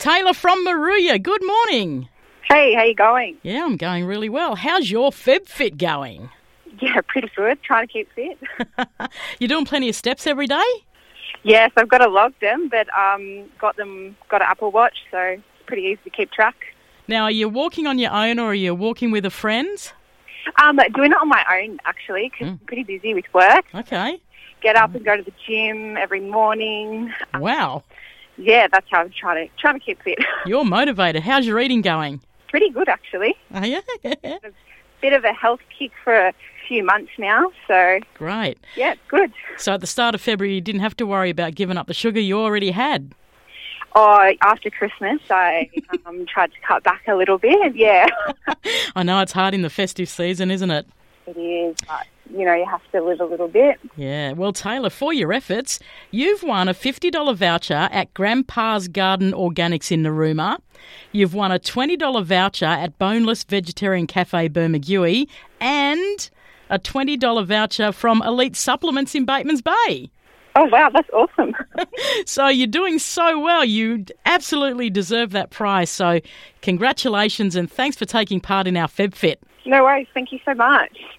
Taylor from Moruya. Good morning. Hey, how you going? Yeah, I'm going really well. How's your FebFit going? Yeah, pretty good. Trying to keep fit. You're doing plenty of steps every day? Yes, I've got to log them, but got an Apple Watch, so it's pretty easy to keep track. Now, are you walking on your own or are you walking with a friend? Doing it on my own, actually, because I'm pretty busy with work. Okay. Get up and go to the gym every morning. Wow. Yeah, that's how I'm trying to keep fit. You're motivated. How's your eating going? Pretty good, actually. Are you? Bit of a health kick for a few months now, so Great. yeah, it's good. So at the start of February, you didn't have to worry about giving up the sugar you already had. Oh, after Christmas, I tried to cut back a little bit, yeah. I know it's hard in the festive season, isn't it? It is, but, you have to live a little bit. Yeah. Well, Taylor, for your efforts, you've won a $50 voucher at Grandpa's Garden Organics in Narooma. You've won a $20 voucher at Boneless Vegetarian Cafe Bermagui and a $20 voucher from Elite Supplements in Batemans Bay. Oh, wow, that's awesome. So you're doing so well. You absolutely deserve that prize. So congratulations and thanks for taking part in our FebFit. No worries. Thank you so much.